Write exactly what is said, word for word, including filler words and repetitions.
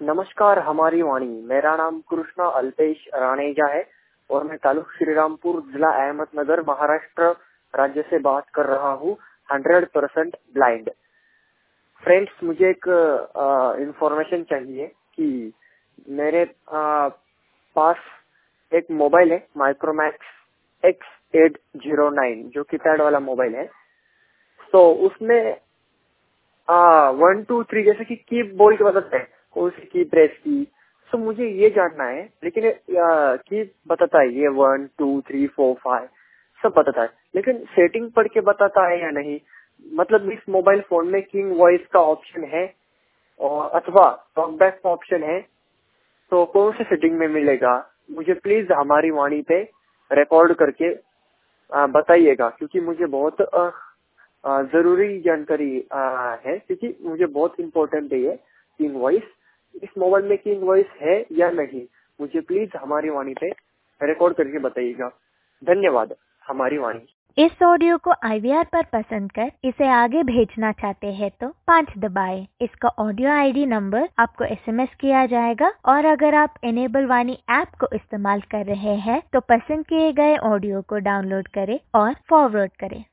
नमस्कार हमारी वाणी। मेरा नाम कृष्णा अल्पेश राणेजा है और मैं तालुक श्रीरामपुर, जिला अहमदनगर, महाराष्ट्र राज्य से बात कर रहा हूँ। Hundred percent blind. फ्रेंड्स, मुझे एक इंफॉर्मेशन चाहिए कि मेरे आ, पास एक मोबाइल है, Micromax X eight zero nine, जो कीपैड वाला मोबाइल है। तो उसमें आ, वन टू थ्री जैसे कि की बोल के बताते हैं, कौन सी की प्रेस की। तो मुझे ये जानना है, लेकिन की बताता है ये one two three four five सब बताता है, लेकिन सेटिंग पढ़ के बताता है या नहीं। मतलब इस मोबाइल फोन में किंग वॉइस का ऑप्शन है और अथवा टॉकबैक का ऑप्शन है, तो कौन से सेटिंग में मिलेगा? मुझे प्लीज हमारी वाणी पे रिकॉर्ड करके बताइएगा, क्योंकि मुझे बहुत आ, आ, जरूरी जानकारी आ, है, क्योंकि मुझे बहुत इम्पोर्टेंट है ये किंग वॉइस। इस मोबाइल में किंग वॉइस है या नहीं, मुझे प्लीज हमारी वाणी पे रिकॉर्ड करके बताइएगा। धन्यवाद हमारी वाणी। इस ऑडियो को आई वी आर पर पसंद कर इसे आगे भेजना चाहते हैं तो पाँच दबाएं। इसका ऑडियो आई डी नंबर आपको एस एम एस किया जाएगा और अगर आप एनेबल वाणी ऐप को इस्तेमाल कर रहे हैं तो पसंद किए गए ऑडियो को डाउनलोड करें और फॉरवर्ड करें।